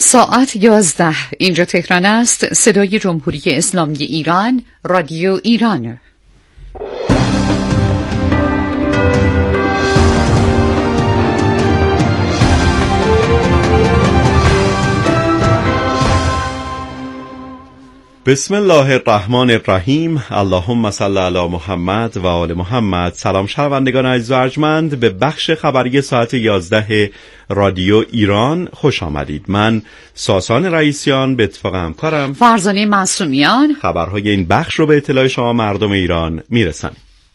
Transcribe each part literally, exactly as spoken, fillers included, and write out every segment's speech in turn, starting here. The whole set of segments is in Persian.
ساعت یازده اینجا تهران است. صدای جمهوری اسلامی ایران، رادیو ایران. بسم الله الرحمن الرحیم. اللهم صل علی محمد و آل محمد. سلام شنوندگان عزیز و ارجمند، به بخش خبری ساعت یازده رادیو ایران خوش آمدید. من ساسان رئیسیان به اتفاق همکارم فرزانه معصومیان خبرهای این بخش رو به اطلاع شما مردم ایران میرسانیم.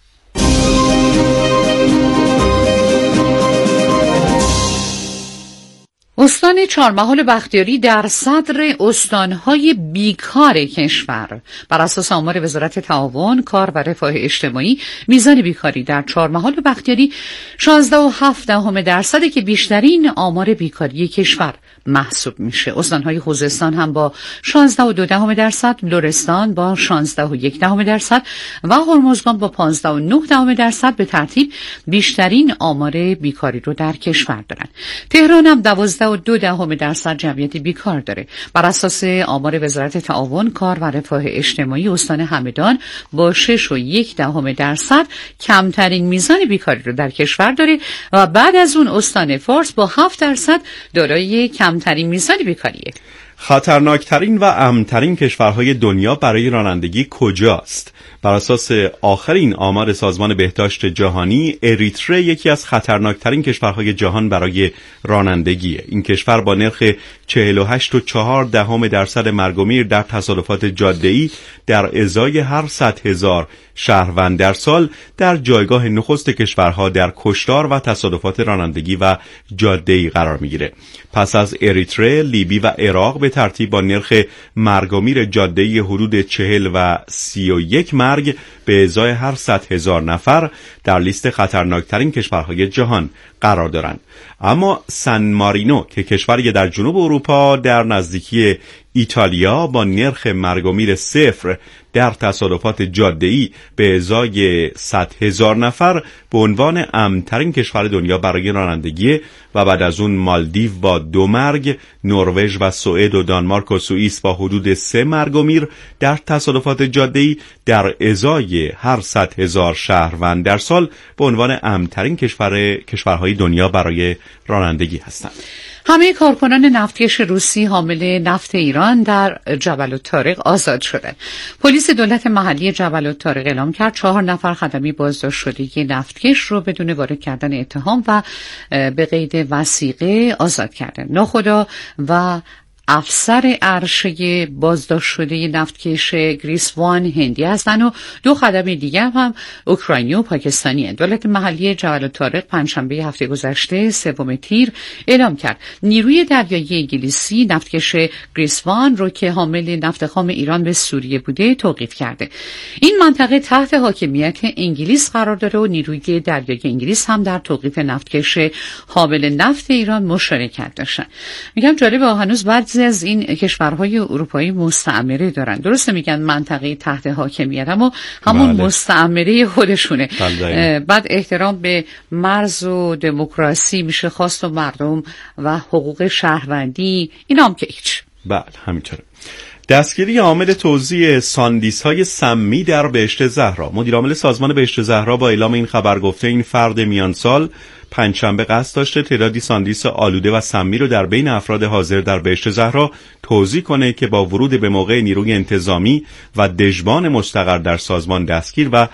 استان چهارمحال بختیاری در صدر استانهای بیکار کشور. بر اساس آمار وزارت تعاون، کار و رفاه اجتماعی، میزان بیکاری در چهارمحال بختیاری شانزده و هفت دهم درصده که بیشترین آمار بیکاری کشور محسوب میشه. استانهای خوزستان هم با شانزده و دو دهم درصد، لرستان با شانزده و یک دهم درصد و هرمزگان با پانزده و نه دهم درصد به ترتیب بیشترین آمار بیکاری رو در کشور دارن. تهران هم دوازده و دو دهم درصد جمعیت بیکار داره. بر اساس آمار وزارت تعاون، کار و رفاه اجتماعی، استان همدان با شش و یک دهم درصد کمترین میزان بیکاری رو در کشور داره و بعد از اون استان فارس با هفت درصد دارای کمترین میزان بیکاریه. خطرناکترین و امن‌ترین کشورهای دنیا برای رانندگی کجاست؟ بر اساس آخرین آمار سازمان بهداشت جهانی، اریتره یکی از خطرناکترین کشورهای جهان برای رانندگیه. این کشور با نرخ چهل و هشت و چهار دهم درصد مرگ و میر در تصادفات جاده‌ای در ازای هر صد هزار شهروند در سال در جایگاه نخست کشورها در کشتار و تصادفات رانندگی و جاده‌ای قرار میگیره. پس از اریتره، لیبی و عراق به ترتیب با نرخ مرگ و میر جاده‌ای حدود چهل و سی و یک مرگ به ازای هر صد هزار نفر در لیست خطرناکترین کشورهای جهان قرار دارند. اما سن مارینو که کشوری در جنوب اروپا در نزدیکی ایتالیا با نرخ مرگ و میر صفر در تصادفات جاده‌ای به ازای صد هزار نفر به عنوان امن‌ترین کشور دنیا برای رانندگی و بعد از اون مالدیو با دو مرگ، نروژ و سوئد و دانمارک و سوئیس با حدود سه مرگ و میر در تصادفات جاده‌ای در ازای هر صد هزار شهروند در سال به عنوان امن‌ترین کشور کشورهای دنیا برای رانندگی هستند. همه کارکنان نفتکش روسی حامل نفت ایران در جبل الطارق آزاد شدند. پلیس دولت محلی جبل الطارق اعلام کرد چهار نفر خدمه بازداشت شده نفتکش رو بدون وارد کردن اتهام و به قید وثیقه آزاد کردند. ناخدا و افسر ارشد بازداشت شده نفتکش گریسوان هندی هستند و دو خدمه دیگر هم اوکراینی و پاکستانی هستند. دولت محلی جبل الطارق پنجشنبه هفته گذشته سوم تیر اعلام کرد نیروی دریایی انگلیسی نفتکش گریسوان رو که حامل نفت خام ایران به سوریه بوده توقیف کرده. این منطقه تحت حاکمیت انگلیس قرار داره و نیروی دریایی انگلیس هم در توقیف نفتکش حامل نفت ایران مشارکت داشتن. میگم جالبه، هنوز بعد از این کشورهای اروپایی مستعمره دارن. درسته میگن منطقه تحت حاکمیت، اما همون بله. مستعمره خودشونه. بله. بعد احترام به مرز و دموکراسی میشه خواست و مردم و حقوق شهروندی اینا هم که هیچ. بله همینطوره. دستگیری عامل توزیع ساندیس‌های سمی در بهشت زهرا. مدیر عامل سازمان بهشت زهرا با اعلام این خبر گفته این فرد میان سال پنجشنبه قصد داشته تعدادی ساندیس آلوده و سمی رو در بین افراد حاضر در بهشت زهرا توزیع کنه که با ورود به موقع نیروی انتظامی و دژبان مستقر در سازمان دستگیر و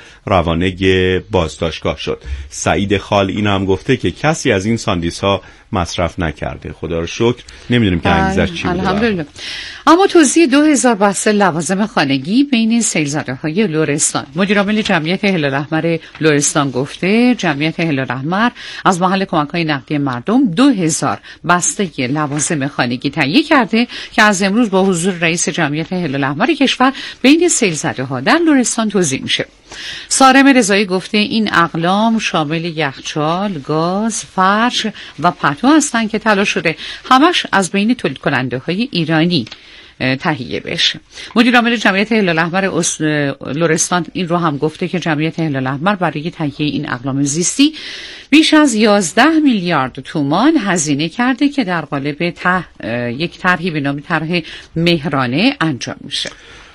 روانه بازداشتگاه شد. سعید خال این هم گفته که کسی از این ساندیس ها مصرف نکرده. خدا رو شکر. نمیدونیم که انگیزش چی بوده. الحمدلله. اما توزیع دو هزار بسته لوازم خانگی بین سیلزده های لرستان. مدیر عامل جمعیت هلال احمر لرستان گفته جمعیت هلال احمر از محل کمک‌های نقدی مردم دو هزار بسته لوازم خانگی تهیه کرده که از امروز با حضور رئیس جمعیت هلال احمر کشور بین سیلزده ها در لرستان توزیع میشه. سارم رضایی گفته این اقلام شامل یخچال، گاز، فرش و پتو هستند که طلا شده همش از بین تولید کننده های ایرانی تهیه بشه. مدیر عامل جمعیت هلال احمر لرستان این رو هم گفته که جمعیت هلال احمر برای تهیه این اقلام زیستی بیش از یازده میلیارد تومان هزینه کرده که در قالب ته یک طرحی به نام طرح مهرانه انجام میشه.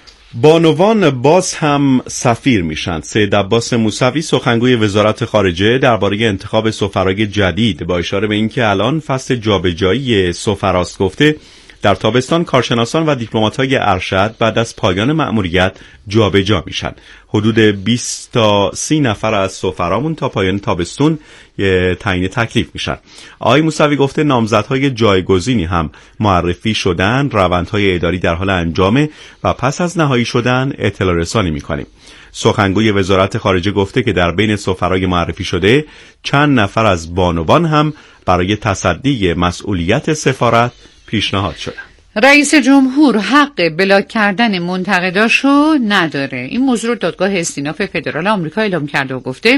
بانوان باز هم سفیر میشن. سید عباس موسوی سخنگوی وزارت خارجه درباره انتخاب سفرای جدید با اشاره به اینکه الان فصل جابجایی سفراست گفته در تابستان کارشناسان و دیپلمات‌های ارشد بعد از پایان مأموریت جابجا میشن. حدود بیست تا سی نفر از سفرامون تا پایان تابستون تعیین تکلیف میشن. آقای موسوی گفته نامزدهای جایگزینی هم معرفی شدن، روندهای اداری در حال انجامه و پس از نهایی شدن اطلاع رسانی میکنیم. سخنگوی وزارت خارجه گفته که در بین سفرای معرفی شده چند نفر از بانوان هم برای تصدی مسئولیت سفارت پیشنهاد شده. رئیس جمهور حق بلاک کردن منتقداشو نداره. این موضوع رو دادگاه استیناف فدرال آمریکا اعلام کرده و گفته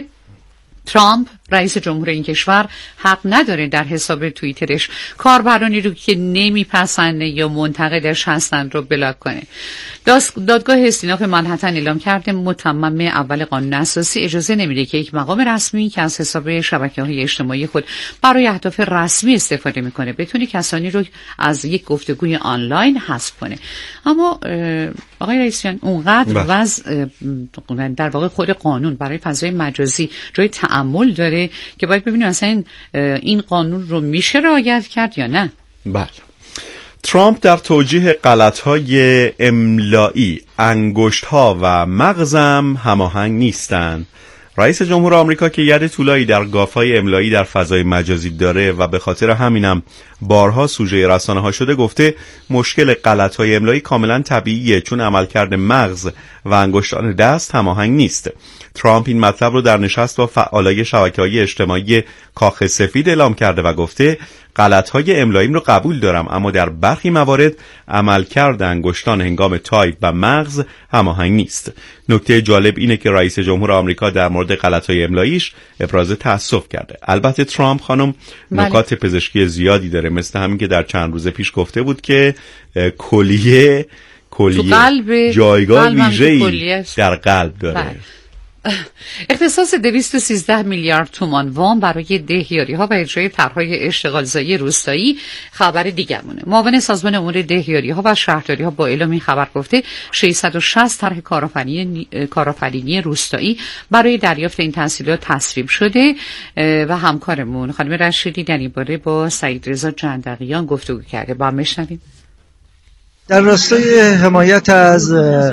ترامپ رئیس جمهور این کشور حق نداره در حساب توییترش کاربرانی رو که نمیپسنده یا منتقدش هستند رو بلاک کنه. دادگاه استیناف منحتن اعلام کرده متمم اول قانون اساسی اجازه نمیده که یک مقام رسمی که از حساب شبکه‌های اجتماعی خود برای اهداف رسمی استفاده میکنه بتونه کسانی رو از یک گفتگوی آنلاین حذف کنه. اما آقای رئیسیان اونقدر وضع در واقع خود قانون برای فضای مجازی جای تعامل داره که باید ببینیم اصلا این قانون رو میشه رعایت کرد یا نه. بله. ترامپ در توجیه غلط‌های املایی انگشت‌ها و مغزم هماهنگ نیستند. رئیس جمهور آمریکا که ید طولایی در گاف‌های املایی در فضای مجازی داره و به خاطر همینم بارها سوژه رسانه‌ها شده گفته مشکل غلط‌های املایی کاملا طبیعیه چون عملکرد مغز و انگشتان دست هماهنگ نیست. ترامپ این مطلب رو در نشست با فعالای شبکه‌های اجتماعی کاخ سفید اعلام کرده و گفته غلط‌های املاییم رو قبول دارم اما در برخی موارد عملکرد انگشتان هنگام تایپ و مغز هماهنگ نیست. نکته جالب اینه که رئیس جمهور آمریکا در مورد غلط‌های املاییش ابراز تأسف کرده. البته ترامپ خانم نکات پزشکی زیادی داره، مثل همین که در چند روز پیش گفته بود که کلیه کلیه جایگاه ویژه‌ای در قلب داره. بله. اختصاص دویست و سیزده میلیارد تومان وام برای دهیاری ها و اجرای طرح‌های اشتغالزایی روستایی خبر دیگرمونه. معاون سازمان امور دهیاری ها و شهرداری ها با اعلام این خبر گفته ششصد و شصت طرح کارآفرینی کارآفرینی روستایی برای دریافت این تحصیلات تصویب شده و همکارمون خانم رشیدی در این باره با سعید رضا جندقیان گفتگو کرده. با هم بشنویم. در راستای حمایت از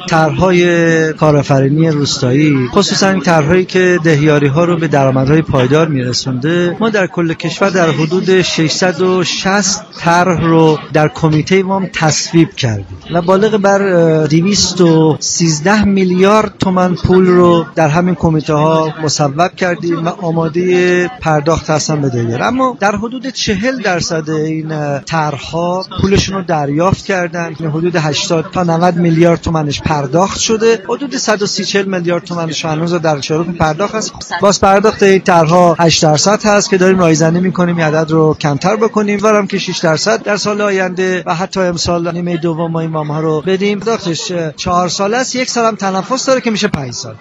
طرح‌های کارآفرینی روستایی، خصوصا طرح‌هایی که دهیاری‌ها رو به درآمدهای پایدار می‌رسونده، ما در کل کشور در حدود ششصد و شصت طرح رو در کمیته وام تصویب کردیم و بالغ بر دویست و سیزده میلیارد تومان پول رو در همین کمیته‌ها مصوب کردیم و آماده پرداخت هستن به دهیار. اما در حدود چهل درصد این طرح‌ها پولشون رو دریافت کردن. حدود هشتاد تا نود میلیارد تومانش پرداخت شده. حدود صد و سی چهل میلیارد تومانش هنوز در شروع پرداخت است. باز پرداخت این طرح‌ها هشت درصد هست که داریم رایزنی می‌کنیم این عدد رو کمتر بکنیم. وارم که شش درصد در سال آینده و حتی امسال نیمه دوم ما این وام‌ها رو بدیم. پرداختش چهار ساله است. یک سال هم تنفس داره که میشه پنج سال.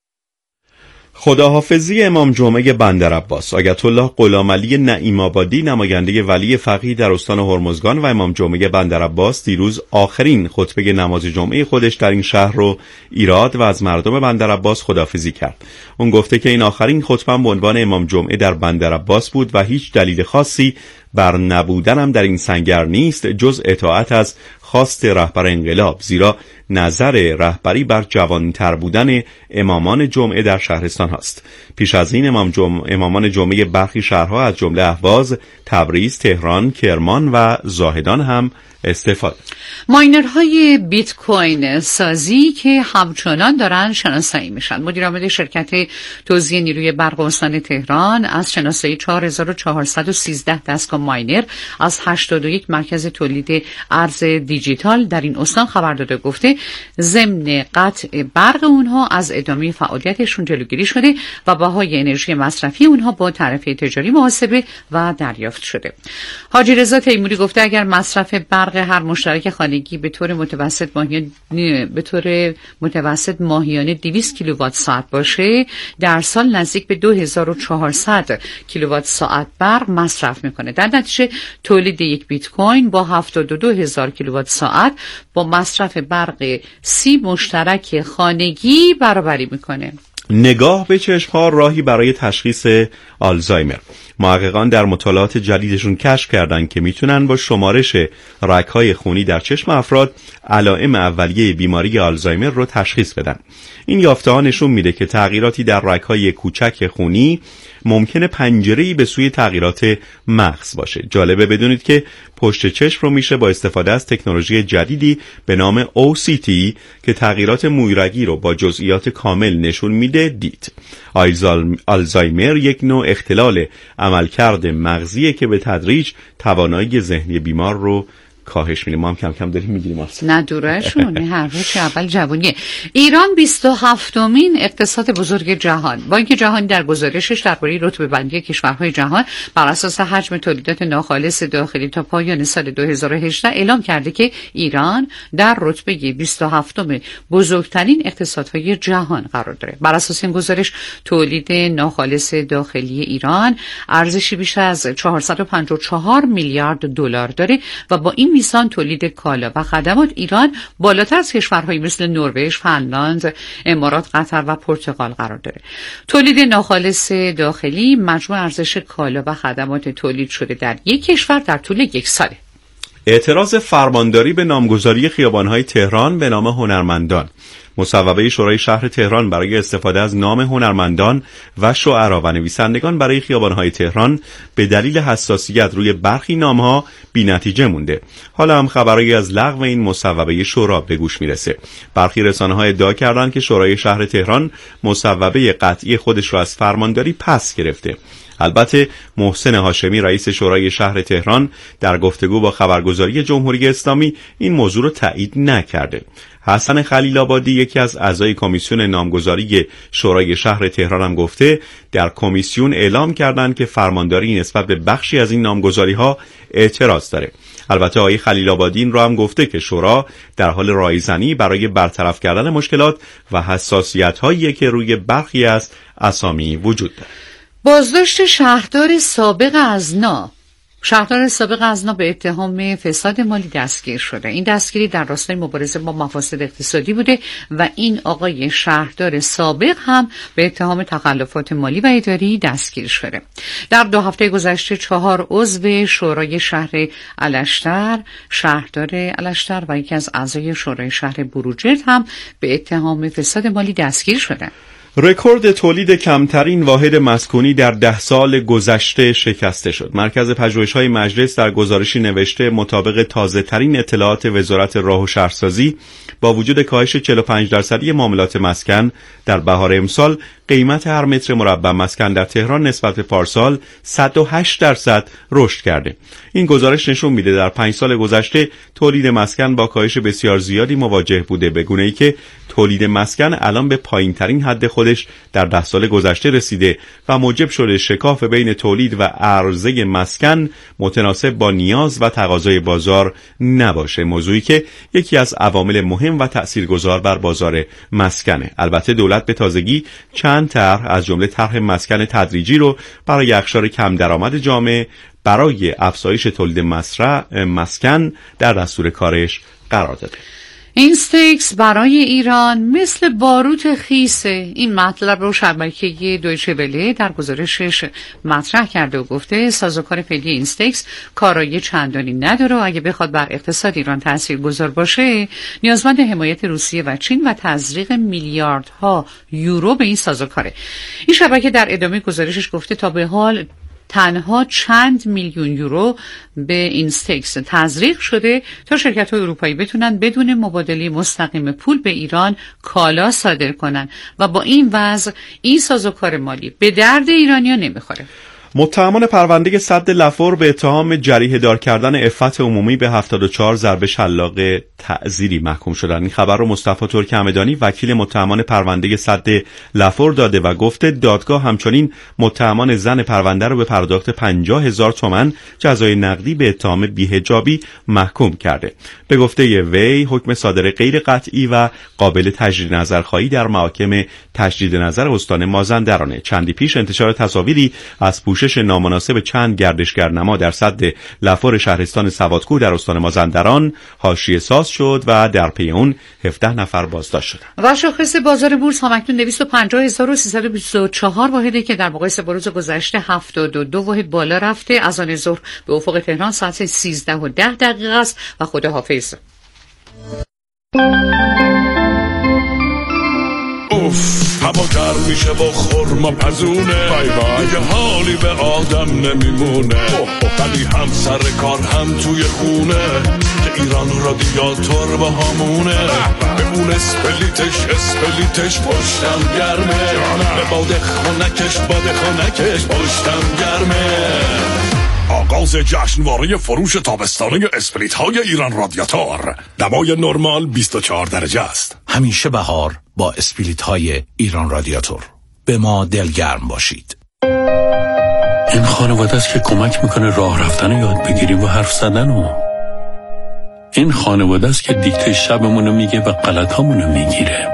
خداحافظی امام جمعه بندرعباس. آیت الله غلامعلی نعیم آبادی نماینده ولی فقیه در استان هرمزگان و امام جمعه بندرعباس دیروز آخرین خطبه نماز جمعه خودش در این شهر رو ایراد و از مردم بندرعباس خداحافظی کرد. اون گفته که این آخرین خطبه به عنوان امام جمعه در بندرعباس بود و هیچ دلیل خاصی بر نبودنم در این سنگر نیست جز اطاعت از خواست رهبر انقلاب، زیرا نظر رهبری بر جوانتر بودن امامان جمعه در شهرستان هاست. پیش از این امام جمع... امامان جمعه برخی شهرها از جمله اهواز، تبریز، تهران، کرمان و زاهدان هم استفاده. ماینرهای بیت کوین سازی که همچنان دارن شناسایی میشن. مدیر عامل شرکت توزیع نیروی برق استان تهران از شناسایی چهار هزار و چهارصد و سیزده دستگاه ماینر از هشتاد و یک مرکز تولید ارز دیجیتال در این استان خبر داده. گفته ضمن قطع برق اونها از ادامه فعالیتشون جلوگیری شده و بهای انرژی مصرفی اونها با تعرفه تجاری محاسبه و دریافت شده. حاجی رضا تیموری گفته اگر مصرف برق برق هر مشترک خانگی به طور متوسط ماهیانه به طور متوسط ماهیانه دویست کیلووات ساعت باشه، در سال نزدیک به دو هزار و چهارصد کیلووات ساعت برق مصرف میکنه. در نتیجه تولید یک بیت کوین با هفتاد و دو هزار کیلووات ساعت با مصرف برق سی مشترک خانگی برابری میکنه. نگاه به چشم‌ها راهی برای تشخیص آلزایمر. محققان در مطالعات جدیدشون کشف کردند که میتونن با شمارش رگ‌های خونی در چشم افراد علائم اولیه بیماری آلزایمر رو تشخیص بدن. این یافته‌ها نشون میده که تغییراتی در رگ‌های کوچک خونی ممکنه پنجره‌ای به سوی تغییرات مغز باشه. جالبه بدونید که پشت چشم رو میشه با استفاده از تکنولوژی جدیدی به نام او سی تی که تغییرات مویرگی رو با جزئیات کامل نشون میده دید. آلزایمر یک نوع اختلال عملکرد مغزیه که به تدریج توانایی ذهنی بیمار رو کاهش میده. ما هم کم کم داریم میگیریم اصلا. نه دورشون هر روز اول جوونیه. ایران بیست و هفتمین اقتصاد بزرگ جهان. بانک جهانی در گزارشش درباره رتبه بندی کشورهای جهان بر اساس حجم تولیدات ناخالص داخلی تا پایان سال دو هزار و هجده اعلام کرده که ایران در رتبه بیست و هفتم بزرگترین اقتصادهای جهان قرار داره. بر اساس این گزارش تولید ناخالص داخلی ایران ارزشی بیش از چهارصد و پنجاه و چهار میلیارد دلار داره و با این میزان تولید کالا و خدمات ایران بالاتر از کشورهایی مثل نروژ، فنلاند، امارات، قطر و پرتغال قرار داره. تولید ناخالص داخلی مجموع ارزش کالا و خدمات تولید شده در یک کشور در طول یک ساله. اعتراض فرمانداری به نامگذاری خیابان‌های تهران به نام هنرمندان. مصوبه شورای شهر تهران برای استفاده از نام هنرمندان و شعرا و نویسندگان برای خیابان‌های تهران به دلیل حساسیت روی برخی نام‌ها بی‌نتیجه مونده. حالا هم خبرایی از لغو این مصوبه شورا به گوش میرسه. برخی رسانه‌ها ادعا کردند که شورای شهر تهران مصوبه قطعی خودش را از فرمانداری پس گرفته. البته محسن هاشمی رئیس شورای شهر تهران در گفتگو با خبرگزاری جمهوری اسلامی این موضوع را تایید نکرده. حسن خلیل آبادی یکی از اعضای کمیسیون نامگذاری شورای شهر تهران هم گفته در کمیسیون اعلام کردند که فرمانداری نسبت به بخشی از این نامگذاری‌ها اعتراض داره. البته آقای خلیل آبادی این را هم گفته که شورا در حال رایزنی برای برطرف کردن مشکلات و حساسیت‌هایی که روی برخی از اسامی وجود داره. بازداشت شهردار سابق ازنا. شهردار سابق ازنا به اتهام فساد مالی دستگیر شده. این دستگیری در راستای مبارزه با مفاسد اقتصادی بوده و این آقای شهردار سابق هم به اتهام تخلفات مالی و اداری دستگیر شده. در دو هفته گذشته چهار عضو شورای شهر الشتر، شهردار الشتر و یکی از اعضای شورای شهر بروجرد هم به اتهام فساد مالی دستگیر شدند. رکورد تولید کمترین واحد مسکونی در ده سال گذشته شکسته شد. مرکز پژوهش‌های مجلس در گزارشی نوشته مطابق تازه‌ترین اطلاعات وزارت راه و شهرسازی با وجود کاهش چهل و پنج درصدی معاملات مسکن در بهار امسال قیمت هر متر مربع مسکن در تهران نسبت به پارسال صد و هشت درصد رشد کرده. این گزارش نشون میده در پنج سال گذشته تولید مسکن با کاهش بسیار زیادی مواجه بوده، به گونه‌ای که تولید مسکن الان به پایین‌ترین حد خودش در ده سال گذشته رسیده و موجب شده شکاف بین تولید و عرضه مسکن متناسب با نیاز و تقاضای بازار نباشه، موضوعی که یکی از عوامل مهم و تأثیرگذار بر بازار مسکنه. البته دولت به تازگی چند طرح از جمله طرح مسکن تدریجی رو برای اقشار کم درآمد جامعه برای افزایش تولید مسکن در دستور کارش قرار داده. اینستکس برای ایران مثل باروت خیسه. این مطلب رو شبکه دویچه وله در گزارشش مطرح کرده و گفته سازوکار فعلی اینستکس کارایی چندانی نداره و اگه بخواد بر اقتصاد ایران تاثیرگذار باشه نیازمند حمایت روسیه و چین و تزریق میلیاردها یورو به این سازوکاره. این شبکه در ادامه گزارشش گفته تا به حال تنها چند میلیون یورو به اینستکس تزریق شده تا شرکت‌های اروپایی بتونن بدون مبادله مستقیم پول به ایران کالا صادر کنن و با این وضع این سازوکار مالی به درد ایرانی‌ها نمیخوره. متهمان پرونده سد لفور به اتهام جریحه دار کردن عفت عمومی به هفتاد و چهار ضربه شلاق تعزیری محکوم شدند. این خبر رو مصطفی ترک همدانی وکیل متهمان پرونده سد لفور داده و گفته دادگاه همچنین متهمان زن پرونده رو به پرداخت پنجاه هزار تومان جزای نقدی به اتهام بی‌حجابی محکوم کرده. به گفته وی حکم صادر غیر قطعی و قابل تجدید نظرخواهی در محاکم تجدید نظر استان مازندرانه. چندی پیش انتشار تصاویری از پوشش نامناسب چند گردشگر نما در سد لفور شهرستان سوادکوه در استان مازندران حاشیه ساز شد و در پی اون هفده نفر بازداشت شدند. و شاخص بازار بورس همکنون دویست و پنجاه هزار و سیصد و بیست و چهار واحدی که در مقایسه با روز گذشته هفتاد و دو واحد بالا رفته. از آن ظهر به افق تهران ساعت سیزده و ده دقیقه است و خداحافظ. اوف هوا گرم میشه با خورما پزونه، بای بای دیگه حالی به آدم نمیمونه، ولی هم سر کار هم توی خونه که ایران رادیاتور با همونه، بمون اسپلیتش اسپلیتش پشتم گرمه، به باد خونکش باد خونکش پشتم گرمه. آغاز جشنواره فروش تابستانه اسپریت های ایران رادیاتور. دمای نرمال بیست و چهار درجه است. همیشه بهار با اسپریت های ایران رادیاتور. به ما دلگرم باشید. این خانواده است که کمک میکنه راه رفتن یاد بگیریم و حرف زدن و این خانواده است که دیکته شبمونو میگه و غلطامونو میگیره.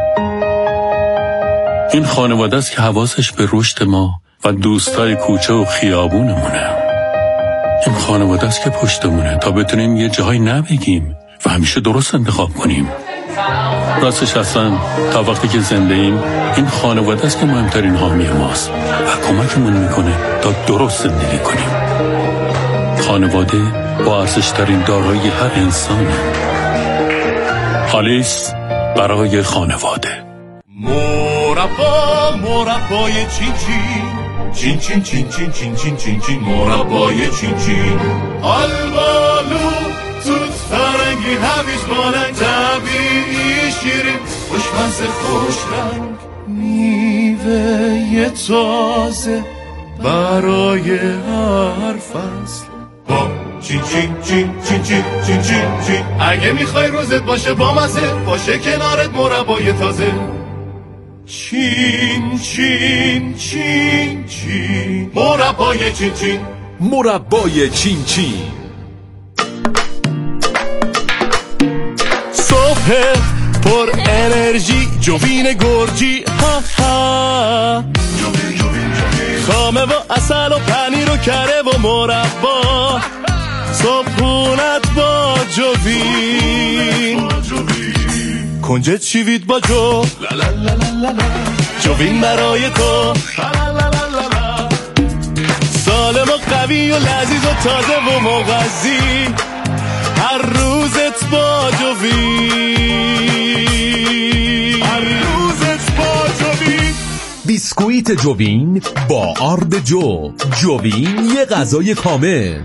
این خانواده است که حواسش به رشد ما و دوستای کوچه و خیابونمونه. این خانواده است که پشتمونه تا بتونیم یه جایی نبگیم و همیشه درست انتخاب کنیم. راستش اصلا تا وقتی که زنده ایم این خانواده است که مهمترین حامی ماست و کمکمون میکنه تا درست زندگی کنیم. خانواده با ارزشترین دارایی هر انسانه. آلیس برای خانواده. مربا مربای چین چین چین چین چین چین چین چین چین مربای چین چین آلبالو توت فرنگی هویج بالنگ طبیعی شیرین خوشمزه خوش رنگ میوه تازه برای هر فصل با چین چین چین چین چین چین چین چین اگه میخوای روزت باشه با مزه باشه کنارت مربای تازه چین چین چین چین مربای چین چین مربای چین چین. صبح پر انرژی جوین گرجی ها ها خامه و اصل و پنیر و کره و مربا صبحونت با جوین کنجد شیوید با جو جوین برای تو سالم و قوی و لذیذ و تازه و مغذی هر روزت با جوین هر روزت با جوین. بیسکویت جوین با آرد جو. جوین یه غذای کامل.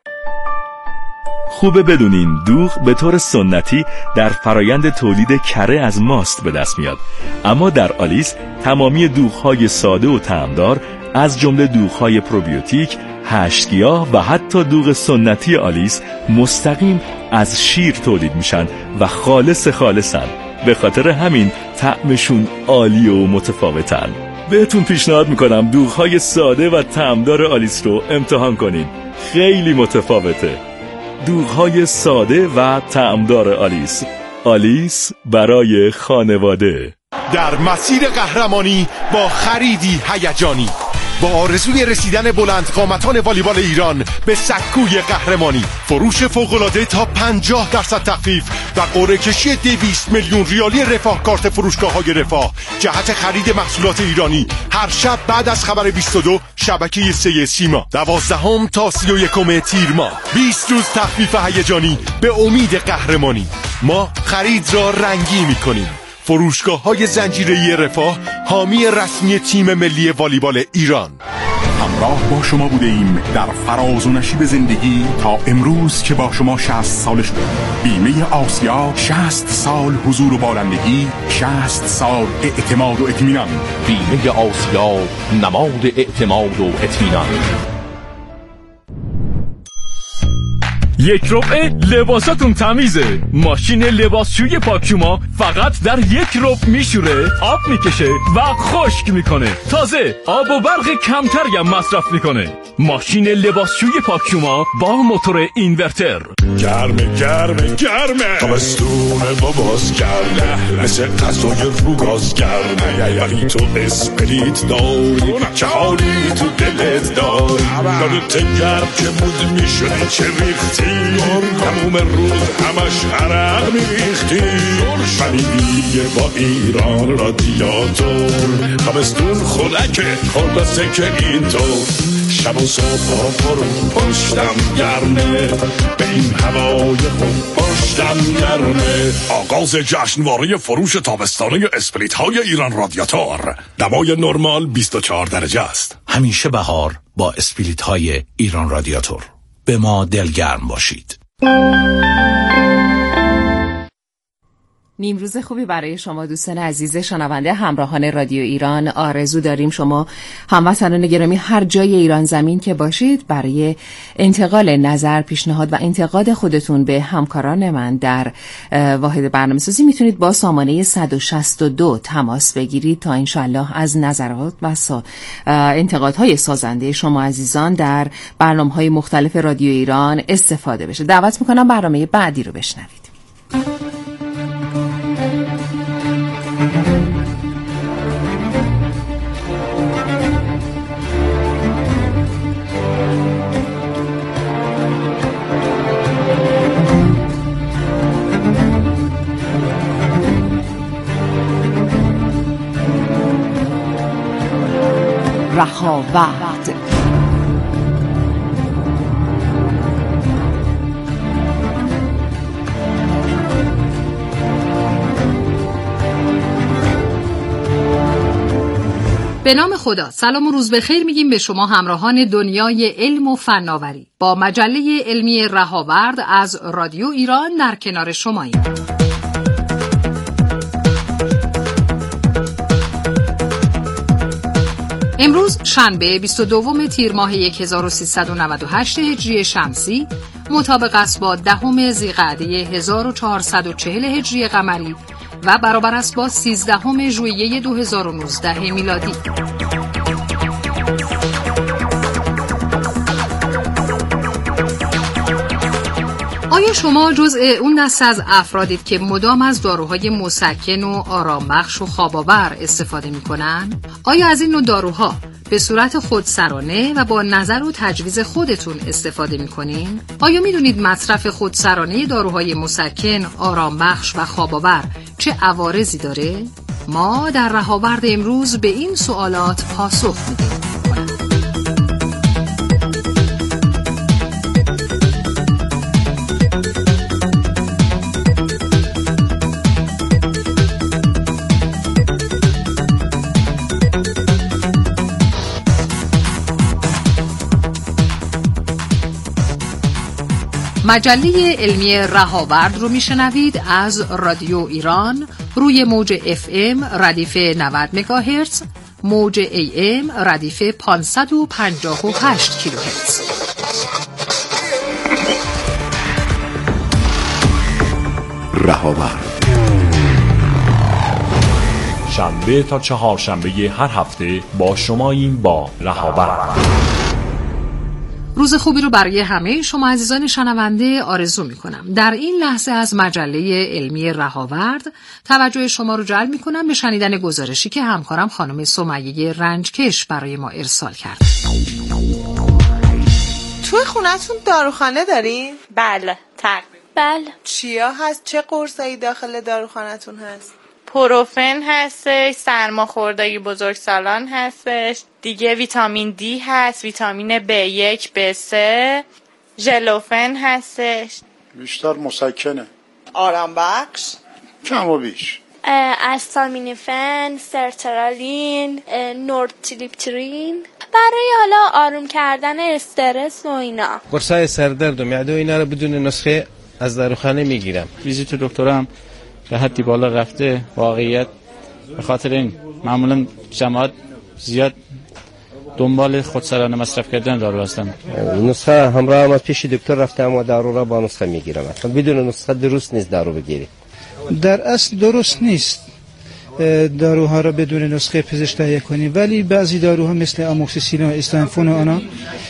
خوبه بدونین دوغ به طور سنتی در فرایند تولید کره از ماست به دست میاد، اما در آلیس تمامی دوغ‌های ساده و طعمدار از جمله دوغ‌های پروبیوتیک، هشتگیاه و حتی دوغ سنتی آلیس مستقیم از شیر تولید میشن و خالص خالصن. به خاطر همین طعمشون عالی و متفاوتن. بهتون پیشنهاد میکنم دوغ‌های ساده و طعمدار آلیس رو امتحان کنین. خیلی متفاوته. دوغ‌های ساده و طعمدار آلیس. آلیس برای خانواده. در مسیر قهرمانی با خریدی هیجانی، با آرزوی رسیدن بلند قامتان والیبال ایران به سکوی قهرمانی، فروش فوق‌العاده تا پنجاه درصد تخفیف و قرعه کشی دویست میلیون ریالی رفاه کارت فروشگاه‌های رفاه جهت خرید محصولات ایرانی هر شب بعد از خبر بیست و دو شبکه سه سیما. دوازدهم تا سی و یکم تیر ماه، بیست روز تخفیف هیجانی به امید قهرمانی. ما خرید را رنگی می‌کنیم. فروشگاه‌های زنجیره‌ای رفاه، حامی رسمی تیم ملی والیبال ایران. همراه با شما بوده ایم در فراز و نشیب زندگی تا امروز که با شما شصت ساله شده. بیمه آسیا، شصت سال حضور و بالندگی، شصت سال اعتماد و اطمینان. بیمه آسیا، نماد اعتماد و اطمینان. یک ربع لباساتون تمیزه. ماشین لباسشوی پاکیوما فقط در یک ربع میشوره، آب میکشه و خشک میکنه. تازه آب و برق کمتری هم مصرف میکنه. ماشین لباسشوی پاکیوما با موتور اینورتر. گرمه گرمه گرمه تابستونه باباز گرمه مثل غذای رو گاز گرمه ولی تو اسپریت داری چه حالی تو دلت داری یادت گرم که مود میشونی چه ریختی تموم روز همش عرق میریختی ولی دیگه با ایران رادیاتور تابستون خنکه خلاصه که اینطور شب و صبح ها پرو پشتم گرمه به این هوای خوب پشتم گرمه. آغاز جشنواره فروش تابستانه اسپریت های ایران رادیاتور. دمای نرمال بیست و چهار درجه است. همیشه بهار با اسپریت های ایران رادیاتور. به ما دلگرم باشید. نیمروز خوبی برای شما دوستان عزیز شنونده همراهان رادیو ایران آرزو داریم شما هموطنان گرامی هر جای ایران زمین که باشید برای انتقال نظر، پیشنهاد و انتقاد خودتون به همکاران من در واحد برنامه‌سازی میتونید با سامانه صد و شصت و دو تماس بگیرید تا انشالله از نظرات و انتقادهای سازنده شما عزیزان در برنامه‌های مختلف رادیو ایران استفاده بشه. دعوت میکنم برنامه بعدی رو بشنوید. رهاورد به نام خدا، سلام و روز بخیر میگیم به شما همراهان دنیای علم و فناوری. با مجله علمی رهاورد از رادیو ایران در کنار شماییم. امروز شنبه بیست و دوم تیر ماه هزار و سیصد و نود و هشت هجری شمسی مطابق است با دهم ذیقعده هزار و چهارصد و چهل هجری قمری و برابر است با سیزدهم ژوئیه دو هزار و نوزده میلادی. آیا شما جزء اون دسته از افرادید که مدام از داروهای مسکن و آرامبخش و خواب‌آور استفاده می‌کنن؟ آیا از این نوع داروها به صورت خودسرانه و با نظر و تجویز خودتون استفاده می‌کنین؟ آیا می‌دونید مصرف خودسرانه داروهای مسکن، آرامبخش و خواب‌آور چه عوارضی داره؟ ما در رهاورد امروز به این سوالات پاسخ میدیم. مجله علمی رهاورد رو میشنوید از رادیو ایران روی موج اف ام ردیف نود مگاهرتز، موج ای ام ردیف پانصد و پنجاه و هشت کیلوهرتز. رهاورد شنبه تا چهارشنبه هر هفته با شماییم با رهاورد. روز خوبی رو برای همه شما عزیزان شنونده آرزو میکنم. در این لحظه از مجله علمی رهاورد توجه شما رو جلب میکنم به شنیدن گزارشی که همکارم خانم سمیه رنجکش برای ما ارسال کرد. توی خونتون داروخانه دارین؟ بله، تقریبا. بله. چیا هست؟ چه قرصایی داخل داروخانتون هست؟ پروفن هستش، سرماخوردگی بزرگسالان هستش، دیگه ویتامین دی هست، ویتامین بی یک، بی سه، ژلوفن هستش. بیشتر مسکنه. آرام بخش؟ کم و بیش. استامینوفن، سرترالین، نورتریپترین برای حالا آروم کردن استرس و اینا. قرصای سردرد و معده و اینا رو بدون نسخه از داروخانه میگیرم. ویزیت دکترم به حدی بالا رفته. واقعیت به خاطر این معمولا جماعت زیاد دنبال خودسرانه مصرف کردن دارو هستم. نسخه همراه هم پیش دکتر رفتم و دارو را با نسخه میگیرم. بدون نسخه درست نیست دارو بگیری. در اصل درست نیست داروها را بدون نسخه پزشک تهیه کنیم، ولی بعضی داروها مثل آموکسیسیلین و استنفون و آنا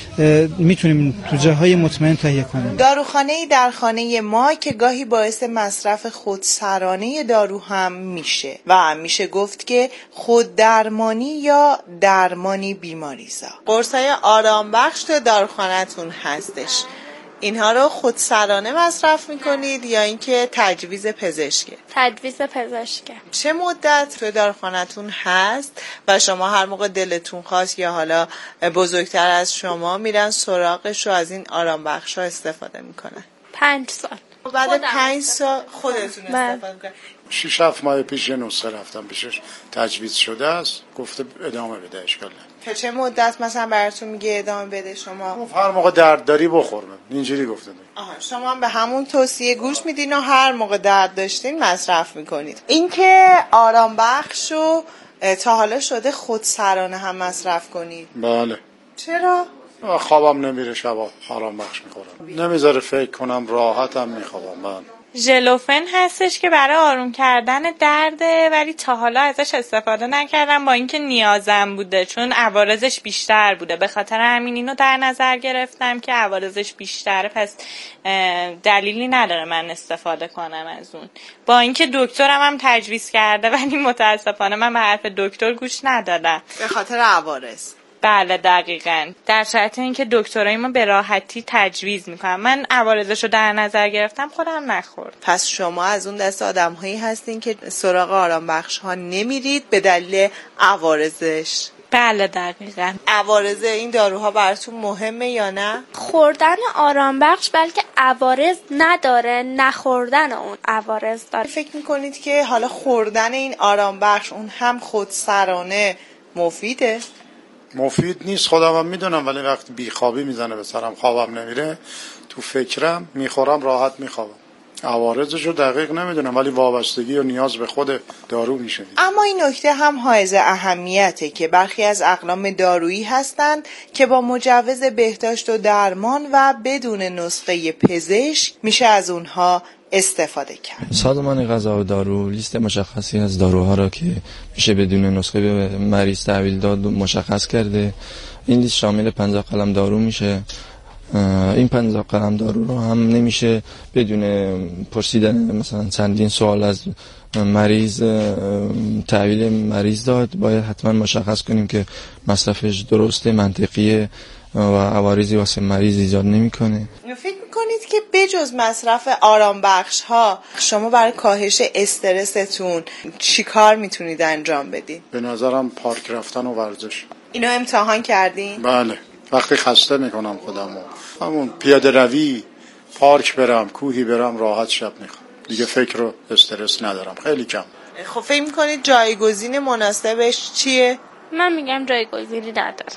میتونیم تو جاهای مطمئن تهیه کنیم. داروخانه‌ای در خانه ما که گاهی باعث مصرف خودسرانه دارو هم میشه و میشه گفت که خود درمانی یا درمانی بیماریزا. قرصای آرام بخش تو داروخانه‌تون هستش، اینها رو خودسرانه مصرف میکنید یا اینکه تجویز پزشکه؟ تجویز پزشکه. چه مدت توی داروخانه‌تون هست و شما هر موقع دلتون خواست یا حالا بزرگتر از شما میرن سراغش و از این آرام بخش ها استفاده میکنن؟ پنج سال. بعد پنج سال خودتون استفاده میکنن؟ شش هفت ماه پیش یه نسخه رفتم پیشش، تجویز شده است، گفته ادامه بده، اشکال نداره. تا چه مدت مثلا براتون میگه ادامه بده شما؟ گفت هر موقع درد داری بخور. اینجوری گفته. آها، شما هم به همون توصیه گوش میدین و هر موقع درد داشتین مصرف میکنید. اینکه آرام بخشو تا حالا شده خودسرانه هم مصرف کنید؟ بله. چرا؟ خوابم نمیره، شبا آرام بخش میخورم، نمیذاره فکر کنم، راحتم میخوابم. من ژلوفن هستش که برای آروم کردن درده، ولی تا حالا ازش استفاده نکردم با اینکه نیازم بوده، چون عوارضش بیشتر بوده. به خاطر همین اینو در نظر گرفتم که عوارضش بیشتره، پس دلیلی نداره من استفاده کنم از اون. با اینکه دکترم هم تجویز کرده ولی متاسفانه من به حرف دکتر گوش ندادم به خاطر عوارض. بله دقیقاً، در شرط اینکه دکترای ما به راحتی تجویز میکنن. من عوارضش رو در نظر گرفتم، خودم نخورد. پس شما از اون دست آدم‌هایی هستین که سراغ آرام بخش ها نمیرید به دلیل عوارضش؟ بله دقیقاً. عوارض این داروها براتون مهمه یا نه؟ خوردن آرام بخش بلکه عوارض نداره، نخوردن اون عوارض داره. فکر میکنید که حالا خوردن این آرام بخش اون هم خودسرانه مفیده؟ مفید نیست، خودم هم میدونم، ولی وقتی بیخوابی میزنه به سرم، خوابم نمیره، تو فکرم میخورم، راحت میخوابم. عوارضش رو دقیق نمیدونم، ولی وابستگی و نیاز به خود دارو میشه. اما این نکته هم حائز اهمیته که برخی از اقلام دارویی هستند که با مجوز بهداشت و درمان و بدون نسخه پزشک میشه از اونها استفاده کرد. سازمان غذا و دارو لیست مشخصی از داروها را که میشه بدون نسخه به مریض تحویل داد مشخص کرده. این لیست شامل پنجاه قلم دارو میشه. این پنجاه قلم دارو رو هم نمیشه بدون پرسیدن مثلا چندین سوال از مریض تحویل مریض داد. باید حتما مشخص کنیم که مصرفش درسته، منطقیه و عوارضی واسه مریض ایجاد نمیکنه. فکر میکنید که بجز مصرف آرام بخش ها شما برای کاهش استرستون چی کار میتونید انجام بدین؟ به نظرم پارک رفتن و ورزش. اینو امتحان کردین؟ بله، وقتی خسته میکنم خودمو، همون پیاده روی، پارک برم، کوهی برم، راحت شب میخوام، دیگه فکر و استرس ندارم، خیلی کم. خب فکر میکنید جایگزین مناسبش چیه؟ من میگم جایگزینی نداره.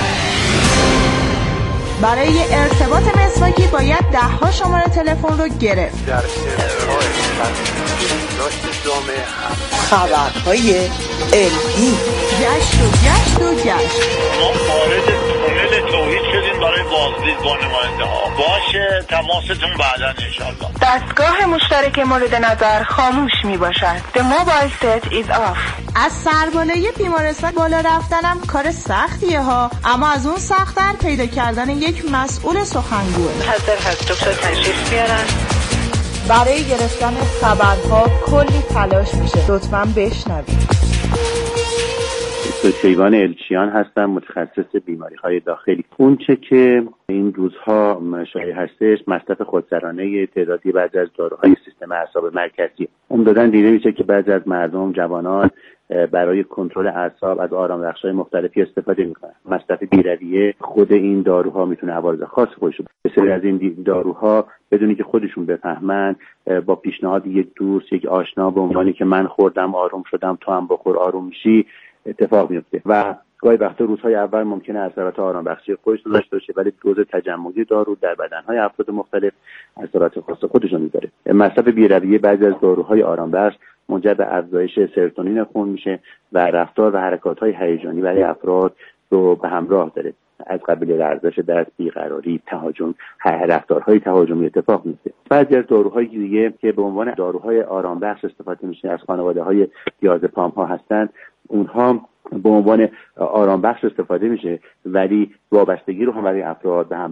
برای ارتباط مسواکی باید ده ها شماره تلفن رو گرفت. در ارتقای برداشت جامعه هم خبرهای علمی گشت و گشت و گشت. ما وارد تونل توحید شدیم برای بازدید با نماینده ها. باشه، تماستون بعدا انشالله. دستگاه مشترک مورد نظر خاموش می باشد. The mobile set is off. از سربالای بیمارستان بالا رفتنم کار سختیه ها، اما از اون سخت‌تر پیدا کردن یک مسئول سخنگوه. حاضر هست دکتر تشریف بیارن. برای گرفتن خبرها کلی تلاش میشه، لطفاً بشنوید. دکتر کیوان الچیان هستم، متخصص بیماری‌های داخلی. اونچه که این روزها شایع هستش مصرف خودسرانه تعدادی بعضی از داروهای سیستم اعصاب مرکزی. عمدتاً دیده میشه که بعضی از مردم، جوانان برای کنترل اعصاب از آرامبخش‌های مختلفی استفاده میکنن. مصرف بی‌رویه خود این داروها میتونه عوارض خاص خودش رو. بسیاری از این داروها بدونی که خودشون بفهمن با پیشنهاد یک دوست، یک آشنا به عنوانی که من خوردم آروم شدم تو هم بخور آروم میشی اتفاق میفته و گاهی وقتا روزهای اول ممکنه اثرات آرامبخشی خودش رو داشته باشه، ولی دوز تجمعی دارو در بدنهای افراد مختلف اثرات خاص خودش رو میذاره. مصرف بی‌رویه بعضی از داروهای آرامبخش منجر به افزایش سروتونین خون میشه و رفتار و حرکات‌های هیجانی برای افراد رو به همراه داره، از قبیل لرزش دست، بیقراری، تهاجم، رفتارهای تهاجمی اتفاق میفته. بعضی از داروهای دیگه که به عنوان داروهای آرام بخش استفاده میشه از خانواده‌های دیازپام ها هستن، اونها به عنوان آرام بخش استفاده میشه ولی وابستگی رو هم برای افراد به هم